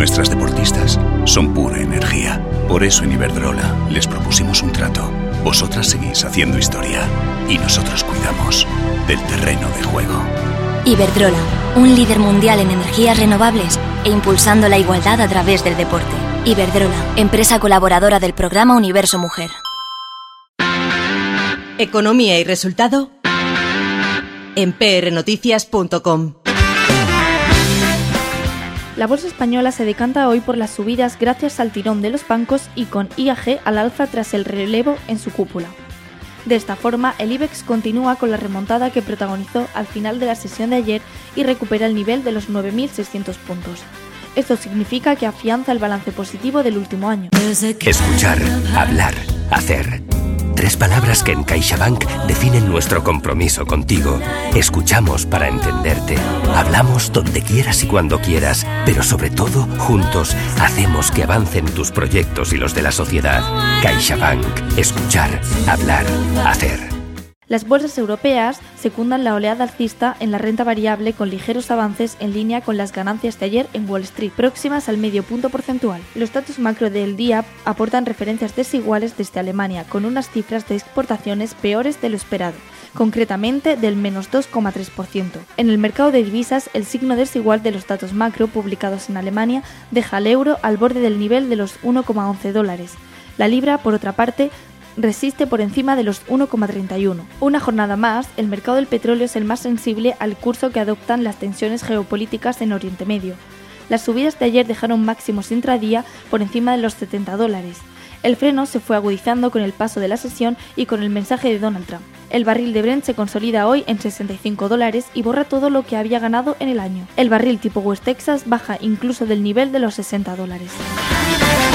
Nuestras deportistas son pura energía. Por eso en Iberdrola les propusimos un trato. Vosotras seguís haciendo historia y nosotros cuidamos del terreno de juego. Iberdrola, un líder mundial en energías renovables e impulsando la igualdad a través del deporte. Iberdrola, empresa colaboradora del programa Universo Mujer. Economía y resultado en prnoticias.com. La bolsa española se decanta hoy por las subidas gracias al tirón de los bancos y con IAG al alza tras el relevo en su cúpula. De esta forma, el IBEX continúa con la remontada que protagonizó al final de la sesión de ayer y recupera el nivel de los 9.600 puntos. Esto significa que afianza el balance positivo del último año. Escuchar, hablar, hacer. 3 palabras que en CaixaBank definen nuestro compromiso contigo. Escuchamos para entenderte. Hablamos donde quieras y cuando quieras, pero sobre todo, juntos, hacemos que avancen tus proyectos y los de la sociedad. CaixaBank. Escuchar, hablar, hacer. Las bolsas europeas secundan la oleada alcista en la renta variable con ligeros avances en línea con las ganancias de ayer en Wall Street, próximas al medio punto porcentual. Los datos macro del día aportan referencias desiguales desde Alemania, con unas cifras de exportaciones peores de lo esperado, concretamente del menos 2,3%. En el mercado de divisas, el signo desigual de los datos macro publicados en Alemania deja al euro al borde del nivel de los $1,11. La libra, por otra parte, resiste por encima de los 1,31. Una jornada más, el mercado del petróleo es el más sensible al curso que adoptan las tensiones geopolíticas en Oriente Medio. Las subidas de ayer dejaron máximos intradía por encima de los $70. El freno se fue agudizando con el paso de la sesión y con el mensaje de Donald Trump. El barril de Brent se consolida hoy en $65 y borra todo lo que había ganado en el año. El barril tipo West Texas baja incluso del nivel de los $60.